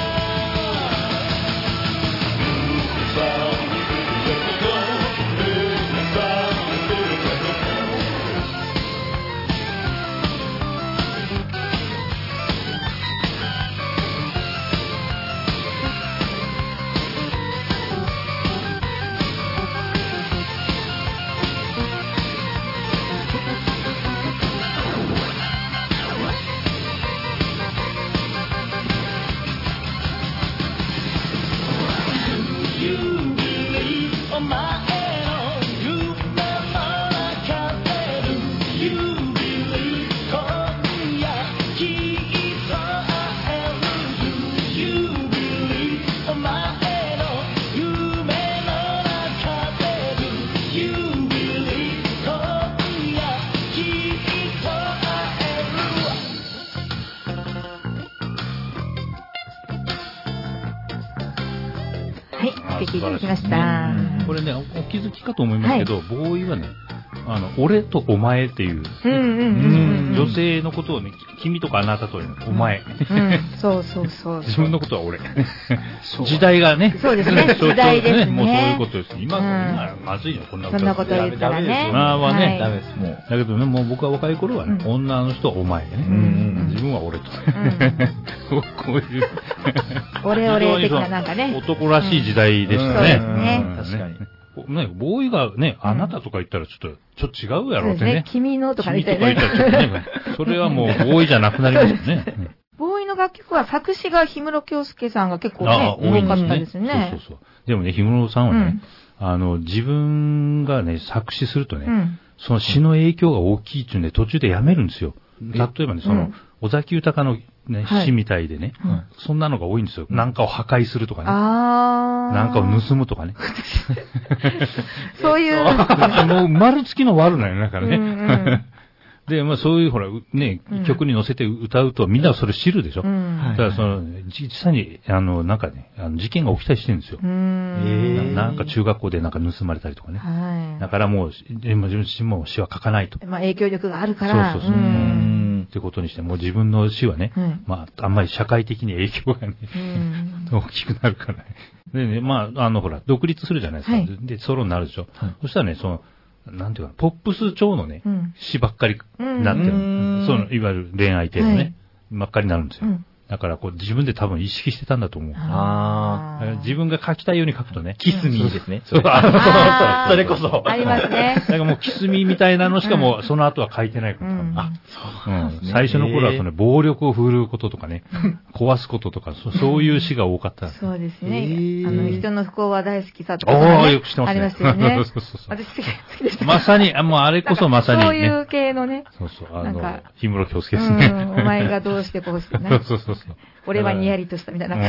いただきました。 これね、お気づきかと思いますけど、ボーイはね、俺とお前っていう、女性のことをね、君とかあなたというの、お前。 そうそうそう。 自分のことは俺。時代がね。 そうですね、時代ですね。 もうそういうことです。今まずいよ、こんなこと。 そんなこと言ったらね。 今はね、 ダメです、もう。 だけどね、もう僕は若い頃はね、女の人はお前でね。自分は俺と。こういう。 俺的ななんかね。 男らしい時代でしたね。 確かに。 ね、ボーイがね、あなたとか言ったらちょっと違うやろってね。 君のとか言ったらね。それはもうボーイじゃなくなりますよね。 ボーイの楽曲は作詞が氷室京介さんが結構ね、多かったですね。 そう。でもね、氷室さんはね、自分がね、作詞するとね、その詩の影響が大きいっていうんで途中でやめるんですよ。例えばね、尾崎豊のね、詩みたいでね、そんなのが多いんですよ。なんかを破壊するとかね。なんかを盗むとかね。 そういう。 もう丸つきの悪なんよ、だからね。で、まあそういうほら、ね、曲に乗せて歌うとみんなそれ知るでしょ。だから実際に、なんかね、事件が起きたりしてるんですよ。なんか中学校でなんか盗まれたりとかね。だからもう、自分自身も詩は書かないと。 まあ影響力があるから。 そう。ってことにして、もう自分の詩はね、まあ、あんまり社会的に影響がね、大きくなるからね。でね、まあ、ほら、独立するじゃないですか。で、ソロになるでしょ。そしたらね、なんていうか、ポップス調のね、詩ばっかりなってる。いわゆる恋愛系のね、ばっかりになるんですよ。だからこう自分で多分意識してたんだと思う。自分が書きたいように書くとね。 キスミーですね。 それこそ。 ありますね。 だからもうキスミーみたいなのしかもうその後は書いてないから。最初の頃は暴力を振るうこととかね、壊すこととか、そういう詩が多かった。 そうですね。人の不幸は大好きさとか。 よく知ってますね。 ありますよね。私好きでした。 まさに、もうあれこそまさに。 そういう系のね。 そう。氷室京介ですね。 お前がどうしてこうしてね。 そう。 俺はにやりとしたみたいな。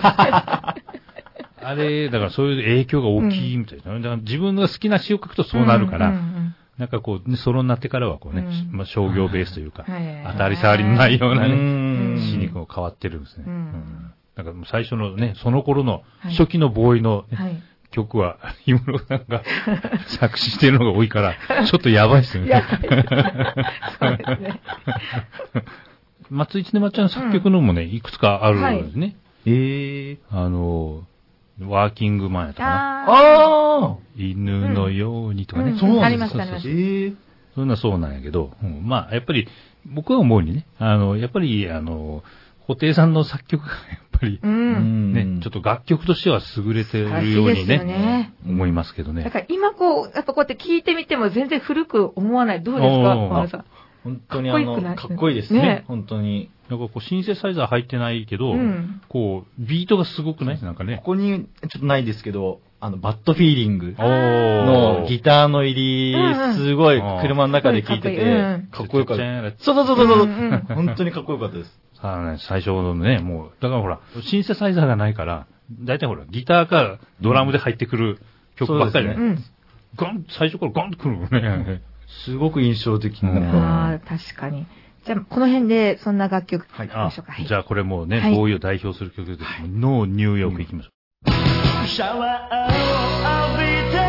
あれ、だからそういう影響が大きいみたいな。だから自分が好きな詩を書くとそうなるから、なんかこう、ソロになってからはこうね、商業ベースというか、当たり障りのないようなね、詩に変わってるんですね。だから最初のね、その頃の初期のボーイの曲は氷室さんが作詞してるのが多いから、ちょっとやばいですよね。 そうですね。 松井常松ちゃんの作曲のもね、いくつかあるんですね。ワーキングマンやったかな。犬のようにとかね。 そうなんですか。 そんなそうなんやけど、まあ、やっぱり、僕は思うにね、やっぱり、布袋さんの作曲が、やっぱり、ね、ちょっと楽曲としては優れてるようにね、思いますけどね。 だから今やっぱこうやって聞いてみても全然古く思わない。どうですか、小原さん。 本当にかっこいいですね。本当に。 なんかこう、シンセサイザー入ってないけど、こう、ビートがすごくないなんかね。 ここに、ちょっとないですけど、バッドフィーリングのギターの入り、すごい車の中で聴いてて、かっこよかった。そう。本当にかっこよかったです。 最初のね、もう、だからほら、シンセサイザーがないから、だいたいほら、ギターかドラムで入ってくる曲ばっかりね。最初からゴンとくるね。 すごく印象的な。確かに。じゃあ、この辺で、そんな楽曲、 はい、じゃあ、これもうね、ボーイを代表する曲です。ノーニューヨーク行きましょう。シャワーを浴びて、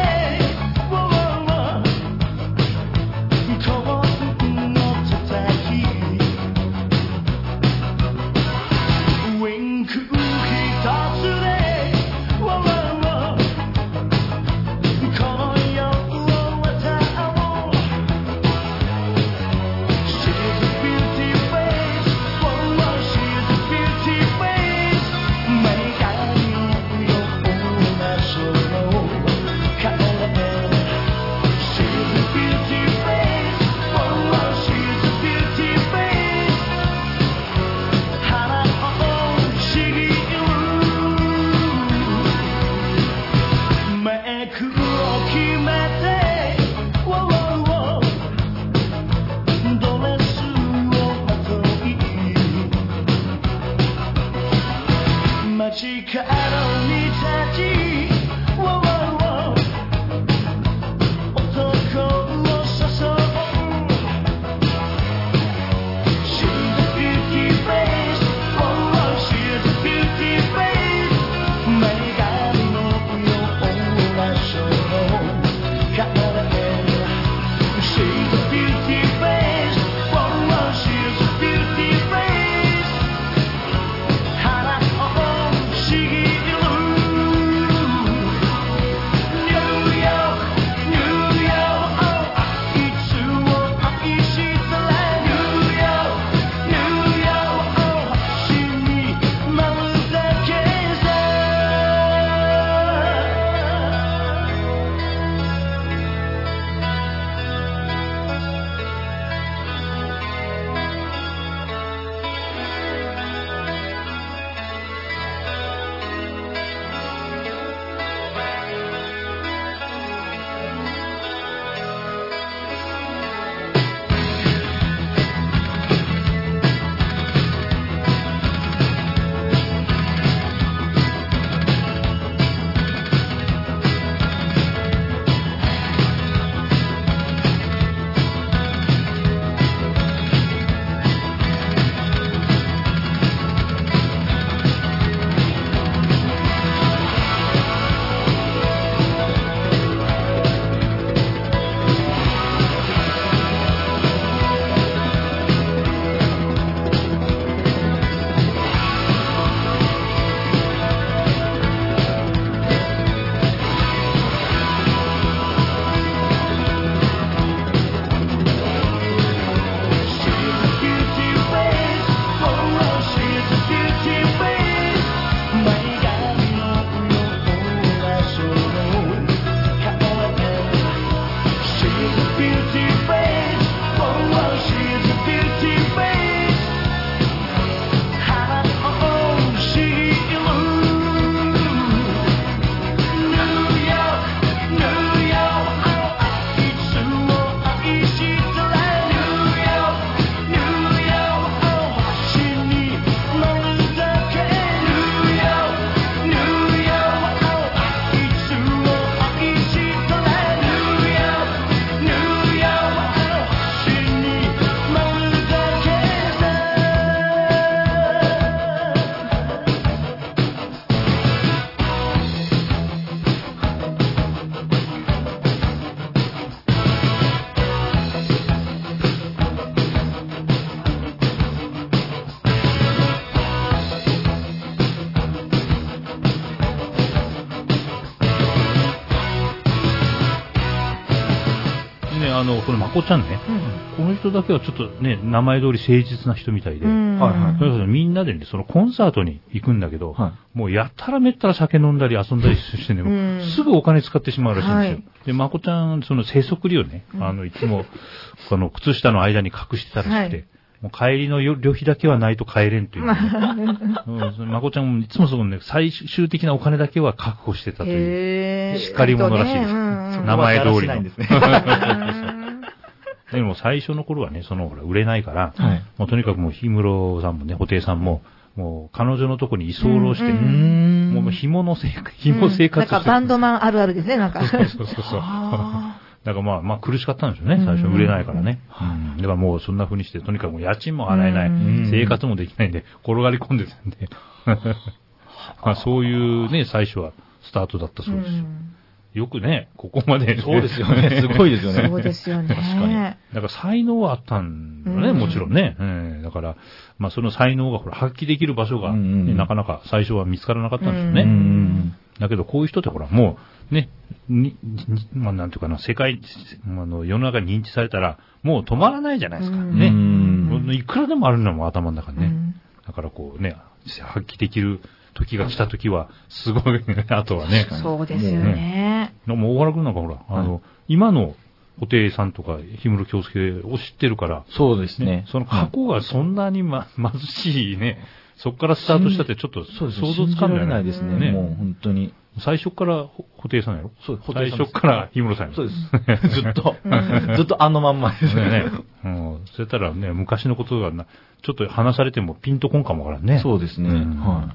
ね、このまこちゃんね、この人だけはちょっとね、名前通り誠実な人みたいで、みんなでね、そのコンサートに行くんだけど、もうやったらめったら酒飲んだり遊んだりしてね、すぐお金使ってしまうらしいんですよ。で、まこちゃん、その生息量ね、いつも、靴下の間に隠してたらしくて、もう帰りの旅費だけはないと帰れんという、ね。まこちゃんもいつもそのね、最終的なお金だけは確保してたという、しっかり者らしいです。名前通りの。でも最初の頃はね、ほら、売れないから、もうとにかくもう、氷室さんもね、布袋さんも、もう、彼女のとこに居候して、もう紐生活してなんかバンドマンあるあるですね、なんか。 そう。だからまあ苦しかったんでしょうね、最初売れないからね。だからもうそんな風にして、とにかくもう家賃も払えない、生活もできないんで、転がり込んでたんで。まあそういうね、最初はスタートだったそうですよ。よくね、ここまで。 そうですよね。すごいですよね。 そうですよね。確かに。だから才能はあったんだね、もちろんね。だから、まあその才能がほら発揮できる場所が、なかなか最初は見つからなかったんですよね。だけどこういう人ってほら、もう、ね、まあなんていうかな、世界、世の中に認知されたら、もう止まらないじゃないですか。ね。いくらでもあるのも頭の中にね。だからこうね、発揮できる時が来た時は、すごいね、あとはね。 そうですよね。 もう大原くんなんかほら、今の布袋さんとか氷室京介を知ってるから、 そうですね。 その過去がそんなに貧しいね、そこからスタートしたってちょっと想像つかないですね。もう本当に。 最初から布袋さんやろ？そうです。最初から氷室さんやろ？ そうです。ずっとあのまんまですね。 それたらね、昔のことがちょっと話されてもピンとこんかもわからんね。 そうですね。はい。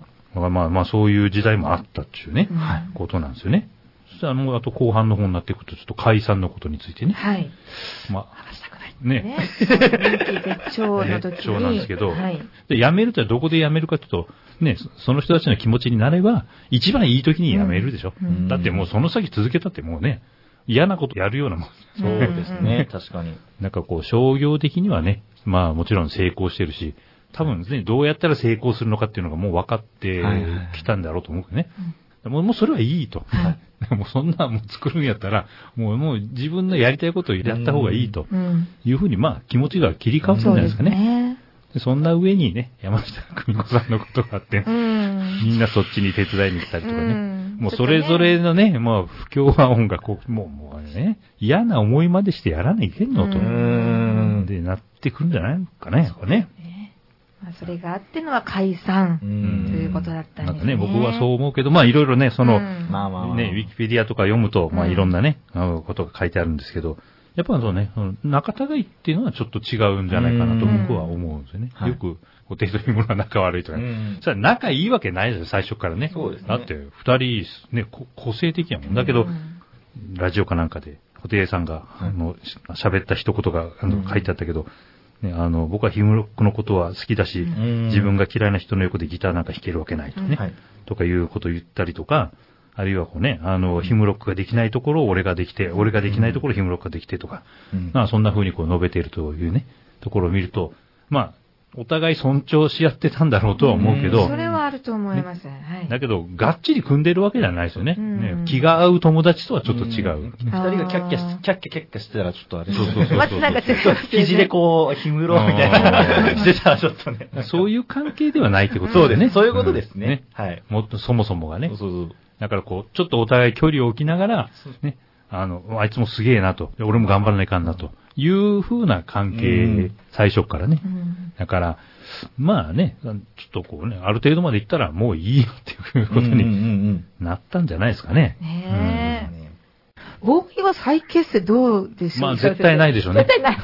まあそういう時代もあったっていうね、ことなんですよね。そしたらあと後半の方になっていくと、ちょっと解散のことについてね。 はい。 まあ、 話したくない。 ね。 絶頂の時に。 絶頂なんですけど、で、辞めるってどこで辞めるかというと、ね、その人たちの気持ちになれば、一番いい時に辞めるでしょ。だってもうその先続けたってもうね、嫌なことやるようなもん。 そうですね、確かに。 なんかこう、商業的にはね、まあもちろん成功してるし、多分ね、どうやったら成功するのかっていうのがもう分かってきたんだろうと思うけどね。もうそれはいいと。もうそんなもう作るんやったら、もう自分のやりたいことをやった方がいいというふうに、まあ気持ちが切り替わるんじゃないですかね。そんな上にね、山下久美子さんのことがあって、みんなそっちに手伝いに来たりとかね。もうそれぞれのね、もう不協和音がこう、もうね、嫌な思いまでしてやらないけんのと。で、なってくるんじゃないのかね、やっぱね。 まあそれがあってのは解散ということだったんですね。 なんかね、僕はそう思うけど、まあいろいろね、ね、ウィキペディアとか読むと、まあいろんなね、ことが書いてあるんですけど、やっぱそうね、仲違いっていうのはちょっと違うんじゃないかなと僕は思うんですよね。よく、布袋と氷室は仲悪いとかね。それは仲いいわけないですよ、最初からね。そうですね。だって、二人、ね、個性的やもん。だけど、ラジオかなんかで、布袋さんが、喋った一言が書いてあったけど、ね、僕は氷室のことは好きだし、自分が嫌いな人の横でギターなんか弾けるわけないとね、とかいうことを言ったりとか、あるいはこうね、氷室ができないところを俺ができて、俺ができないところを氷室ができてとか、まあそんな風にこう述べているというね、ところを見ると、まあ、お互い尊重し合ってたんだろうとは思うけど。 それはあると思います。はい。 だけど、がっちり組んでるわけじゃないですよね。気が合う友達とはちょっと違う。 二人がキャッキャしてたらちょっとあれ。 そう。 なんかちょっと生地でこう、氷室みたいなしてたらちょっとね。 そういう関係ではないってことですね。そうですね。そういうことですね。 はい。もっとそもそもがね。だからこう、ちょっとお互い距離を置きながら、ね、あいつもすげえなと、俺も頑張らないかんなという風な関係、最初からね。だから、まあね、ちょっとこうね、ある程度まで行ったらもういいよっていうことになったんじゃないですかね。 ねえ。大木は再結成どうでしょうか？ まあ絶対ないでしょうね。 絶対ない。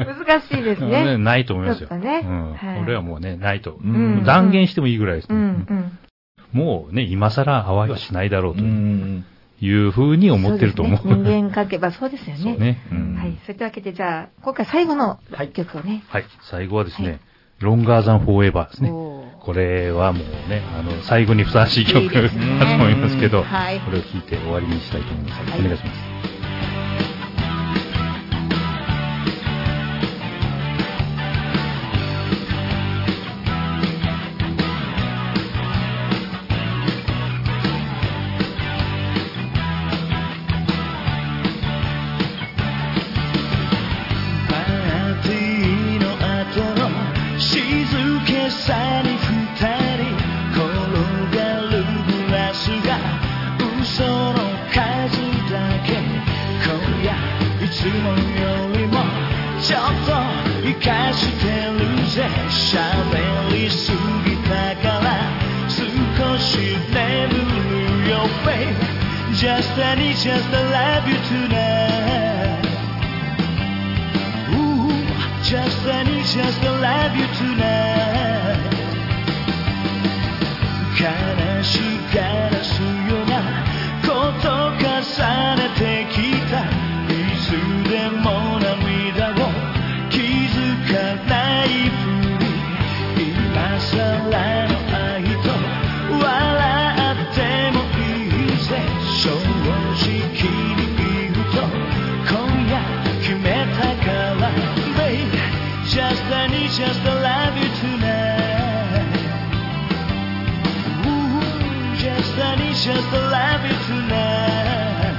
難しいですね。 ないと思いますよ。 ね。 俺はもうね、ないと。断言してもいいぐらいですね。もうね、今更会わしないだろうというふうに思ってると思う。 人間関係はそうですよね。 そうね。 はい。そういうわけで、じゃあ、今回最後の曲をね。 はい。最後はですね、ロンガーザンフォーエバーですね。これはもうね、最後にふさわしい曲だと思いますけど、これを聴いて終わりにしたいと思います。お願いします。 さに二人転がるグラスが嘘の数だけ今夜いつもよりもちょっと生かしてるぜ喋りすぎたから少し眠るよ babe Just I need just to love you tonight Ooh, Just I need just to love you tonight 悲しがらすようなこと重ねてきたいつでも涙を気づかないふり今さらの愛と笑ってもいいぜ正直に言うと今夜決めたから Babe Just I need just to love you tonight Ooh, Just I need just to love you tonight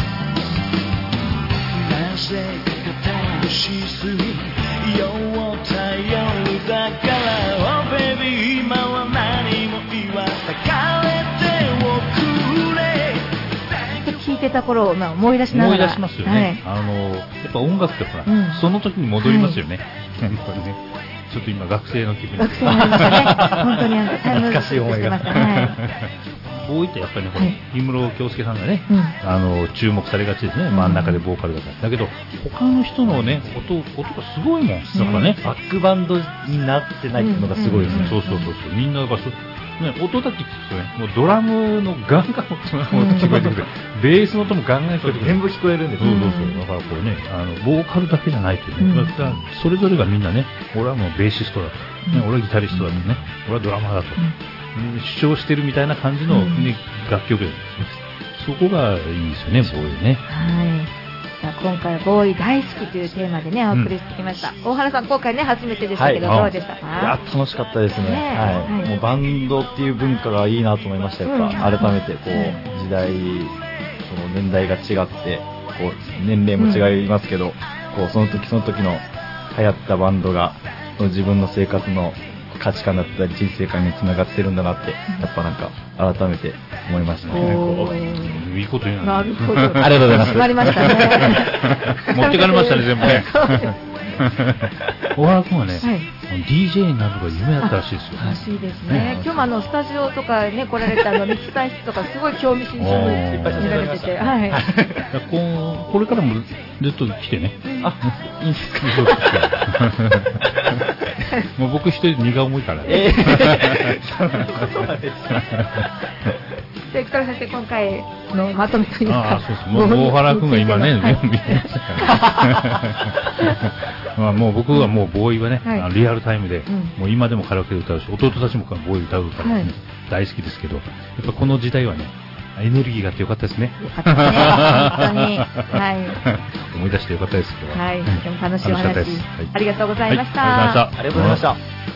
なぜか楽しすぎよう頼るだから Oh baby 今は何も言わさかれておくれ聴いてた頃を思い出しながら思い出しますよね、はい、やっぱ音楽ってほら、その時に戻りますよね、はい、やっぱりねちょっと今学生の気分学生になりましたね本当にタイム懐かしい思いがボーイってやっぱりね、氷室京介さんがね、注目されがちですね、真ん中でボーカルだから。だけど、他の人のね、音がすごいもん。なんかね、 バックバンドになってないっていうのがすごいですね。 そう。みんなやっぱね、音だけ聞くとね、もうドラムのガンガン音聞こえてくる。ベースの音もガンガン聞こえてくる。 全部聞こえるんです。 そう。だからこうね、ボーカルだけじゃないというね。だからそれぞれがみんなね、俺はもうベーシストだと。ね、俺はギタリストだとね。俺はドラマーだと。主張してるみたいな感じの、ね楽曲です。そこがいいですよね、ボーイね。 はい。さあ今回はボーイ大好きというテーマでねお送りしてきました。大原さん今回ね初めてでしたけど、どうでしたか？ いや楽しかったですね。はい。もうバンドっていう文化がいいなと思いました。やっぱ改めてこう時代その年代が違ってこう年齢も違いますけど、こうその時の流行ったバンドが自分の生活の価値観だったり人生観につながってるんだなってやっぱなんか改めて思いましたね。 いいこと言うなるほど。 ありがとうございます。 決まりましたね。 持ってかれましたね全部ね。大原君はね、DJ になるのが夢だったらしいですよ。 らしいですね。今日もスタジオとかね来られたミキサー室とかすごい興味津々に見られてて、はい。 これからもずっと来てね。 あ、いいんですか。 もう僕一人で荷が重いから。 そんなことまで。で、北原先生、今回のまとめというか。 そう。もう大原君が今ね、全部見ましたから。もう僕はもうボーイはね、リアルタイムで、もう今でもカラオケで歌うし、弟たちもボーイ歌うからね、大好きですけど、やっぱこの時代はね、エネルギーがあってよかったですね。 よかったですね。本当に。はい。 思い出してよかったですけど。 はい。とても楽しいお話。ありがとうございました。 ありがとうございました。 ありがとうございました。